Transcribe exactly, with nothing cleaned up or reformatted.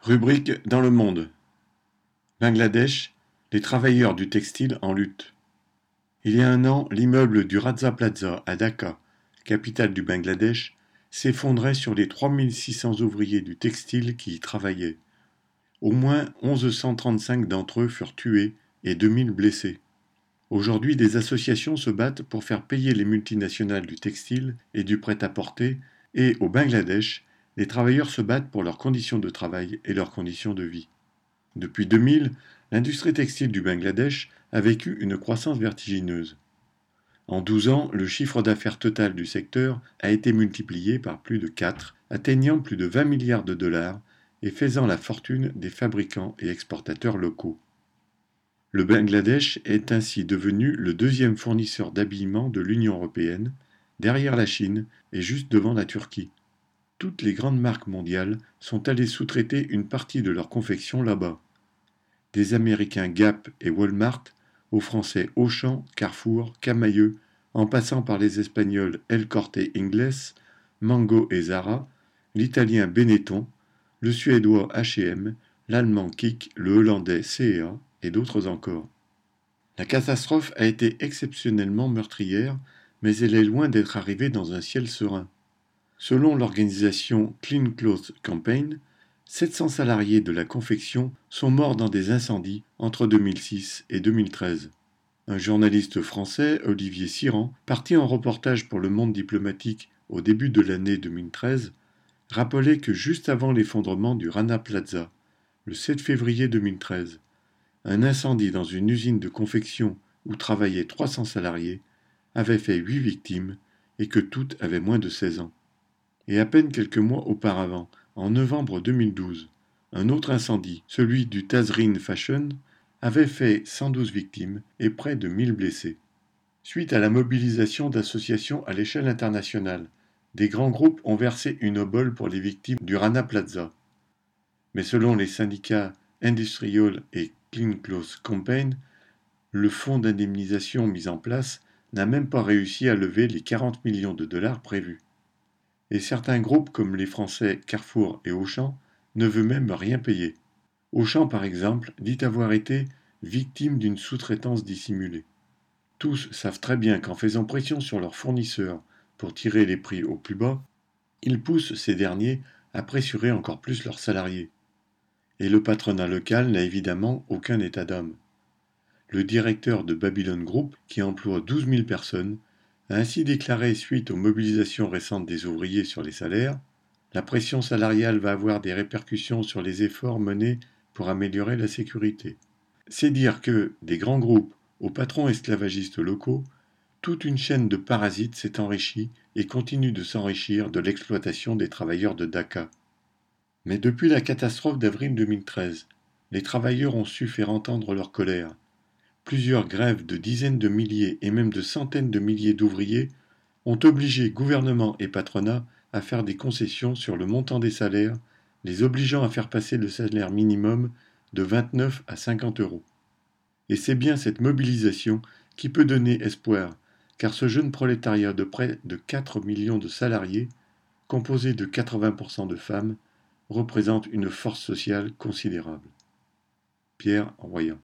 Rubrique dans le monde. Bangladesh, les travailleurs du textile en lutte. Il y a un an, l'immeuble du Raza Plaza à Dhaka, capitale du Bangladesh, s'effondrait sur les trois mille six cents ouvriers du textile qui y travaillaient. Au moins mille cent trente-cinq d'entre eux furent tués et deux mille blessés. Aujourd'hui, des associations se battent pour faire payer les multinationales du textile et du prêt-à-porter, et au Bangladesh, les travailleurs se battent pour leurs conditions de travail et leurs conditions de vie. Depuis deux mille, l'industrie textile du Bangladesh a vécu une croissance vertigineuse. En douze ans, le chiffre d'affaires total du secteur a été multiplié par plus de quatre, atteignant plus de vingt milliards de dollars et faisant la fortune des fabricants et exportateurs locaux. Le Bangladesh est ainsi devenu le deuxième fournisseur d'habillement de l'Union européenne, derrière la Chine et juste devant la Turquie. Toutes les grandes marques mondiales sont allées sous-traiter une partie de leur confection là-bas. Des Américains Gap et Walmart, aux Français Auchan, Carrefour, Camaïeu, en passant par les Espagnols El Corte Inglés, Mango et Zara, l'Italien Benetton, le Suédois H et M, l'Allemand Kik, le Hollandais C et A et d'autres encore. La catastrophe a été exceptionnellement meurtrière, mais elle est loin d'être arrivée dans un ciel serein. Selon l'organisation Clean Clothes Campaign, sept cents salariés de la confection sont morts dans des incendies entre deux mille six et deux mille treize. Un journaliste français, Olivier Siran, parti en reportage pour Le Monde diplomatique au début de l'année deux mille treize, rappelait que juste avant l'effondrement du Rana Plaza, le sept février deux mille treize, un incendie dans une usine de confection où travaillaient trois cents salariés avait fait huit victimes et que toutes avaient moins de seize ans. Et à peine quelques mois auparavant, en novembre deux mille douze, un autre incendie, celui du Tazreen Fashion, avait fait cent douze victimes et près de mille blessés. Suite à la mobilisation d'associations à l'échelle internationale, des grands groupes ont versé une obole pour les victimes du Rana Plaza. Mais selon les syndicats Industrial et Clean Clothes Campaign, le fonds d'indemnisation mis en place n'a même pas réussi à lever les quarante millions de dollars prévus. Et certains groupes comme les Français Carrefour et Auchan ne veulent même rien payer. Auchan, par exemple, dit avoir été victime d'une sous-traitance dissimulée. Tous savent très bien qu'en faisant pression sur leurs fournisseurs pour tirer les prix au plus bas, ils poussent ces derniers à pressurer encore plus leurs salariés. Et le patronat local n'a évidemment aucun état d'âme. Le directeur de Babylon Group, qui emploie douze mille personnes, a ainsi déclaré suite aux mobilisations récentes des ouvriers sur les salaires, la pression salariale va avoir des répercussions sur les efforts menés pour améliorer la sécurité. C'est dire que, des grands groupes aux patrons esclavagistes locaux, toute une chaîne de parasites s'est enrichie et continue de s'enrichir de l'exploitation des travailleurs de Dhaka. Mais depuis la catastrophe d'avril deux mille treize, les travailleurs ont su faire entendre leur colère. Plusieurs grèves de dizaines de milliers et même de centaines de milliers d'ouvriers ont obligé gouvernement et patronat à faire des concessions sur le montant des salaires, les obligeant à faire passer le salaire minimum de vingt-neuf à cinquante euros. Et c'est bien cette mobilisation qui peut donner espoir, car ce jeune prolétariat de près de quatre millions de salariés, composé de quatre-vingts pour cent de femmes, représente une force sociale considérable. Pierre Royan.